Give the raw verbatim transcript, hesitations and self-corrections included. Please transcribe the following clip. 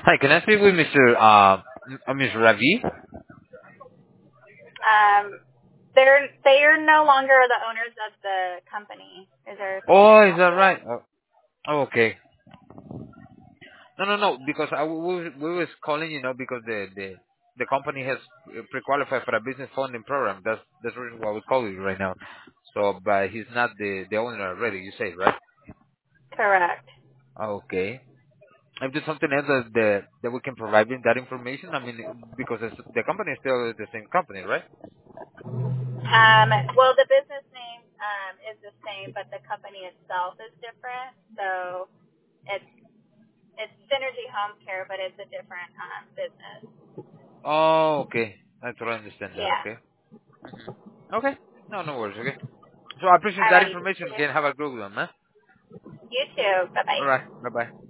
Hi, can I speak with Mister Uh, uh, Mister Ravi? Um, they're they are no longer the owners of the company. Is there something I Oh, can is help that you with? right? Oh, oh, okay. No, no, no. Because I we, we was calling, you know, because the the the company has pre-qualified for a business funding program. That's that's the reason why we call you right now. So, but he's not the the owner already. You say, right? Correct. Okay. If there's something else that that, that we can provide you that information, I mean, because it's, the company is still the same company, right? Um, well, the business name um, is the same, but the company itself is different. So it's it's Synergy Home Care, but it's a different um, business. Oh, okay. I totally understand that. Yeah. Okay. Okay. No, no worries. Okay. So I appreciate that Alrighty. information. Again, have a good one, man. You too. Bye All bye. right. Bye bye.